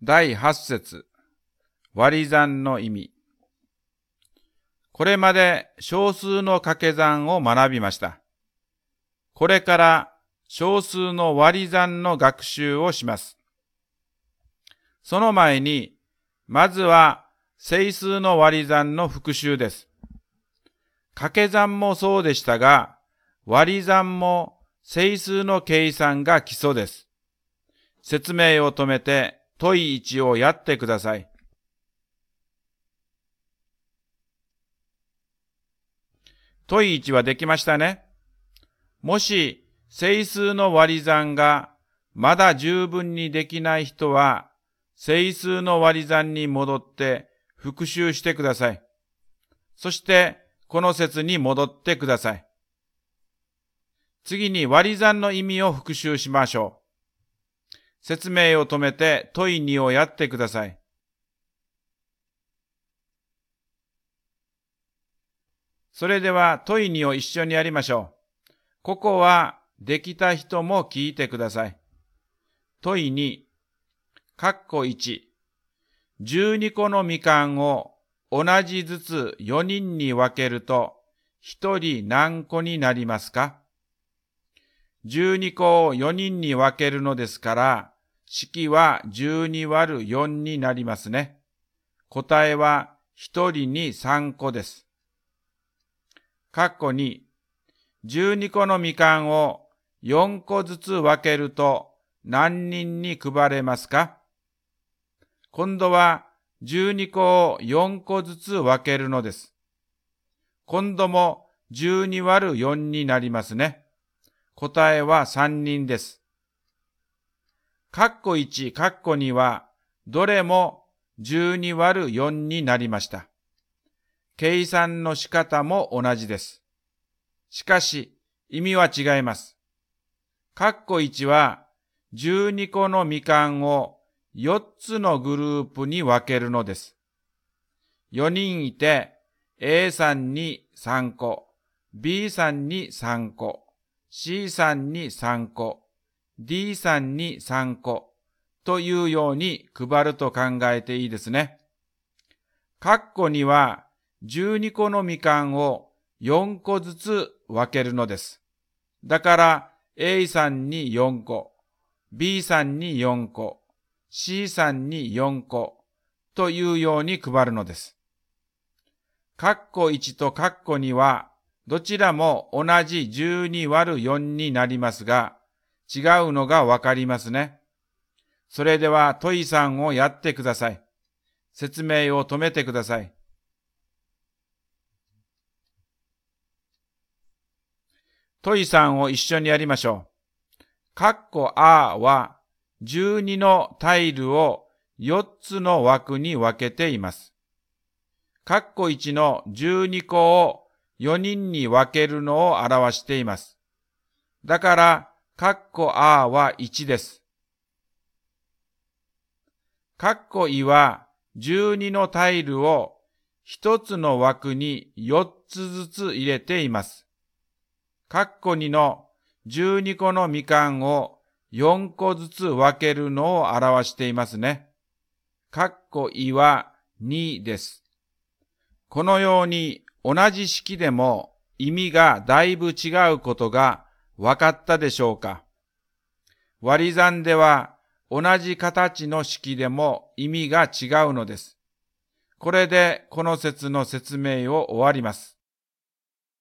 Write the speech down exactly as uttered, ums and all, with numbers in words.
だいはち節、割り算の意味。これまで小数の掛け算を学びました。これから小数の割り算の学習をします。その前に、まずは整数の割り算の復習です。掛け算もそうでしたが、割り算も整数の計算が基礎です。説明を止めて問いいちをやってください。問いいちはできましたね。もし整数の割り算がまだ十分にできない人は、整数の割り算に戻って復習してください。そしてこの説に戻ってください。次に割り算の意味を復習しましょう。説明を止めて問いにをやってください。それでは問いにを一緒にやりましょう。ここはできた人も聞いてください。問いに、括弧いち、じゅうにこのみかんを同じずつよにんに分けるとひとり何個になりますか？じゅうにこをよにんに分けるのですから、式はじゅうにわるよんになりますね。答えはひとりにさんこです。括弧に、じゅうにこのみかんをよんこずつ分けると何人に配れますか？今度はじゅうにこをよんこずつ分けるのです。今度もじゅうにわるよんになりますね。答えはさんにんです。括弧いち、括弧にはどれもじゅうにわるよんになりました。計算の仕方も同じです。しかし意味は違います。括弧いちはじゅうにこのみかんをよっつのグループに分けるのです。よにんいて A さんにさんこ、B さんにさんこ、C さんにさんこ、D さんにさんこというように配ると考えていいですね。括弧にはじゅうにこのみかんをよんこずつ分けるのです。だから A さんによんこ、B さんによんこ、C さんによんこというように配るのです。括弧いちと括弧にはどちらも同じじゅうにわるよんになりますが、違うのがわかりますね。それでは問いさんをやってください。説明を止めてください。問いさんを一緒にやりましょう。括弧 A はじゅうにのタイルをよっつの枠に分けています。括弧いちのじゅうにこをよにんに分けるのを表しています。だから、括弧 A はいちです。括弧いはじゅうにのタイルをひとつの枠によっつずつ入れています。括弧にのじゅうにこのみかんをよんこずつ分けるのを表していますね。括弧いはにです。このように同じ式でも意味がだいぶ違うことが分かったでしょうか。割り算では同じ形の式でも意味が違うのです。これでこの説の説明を終わります。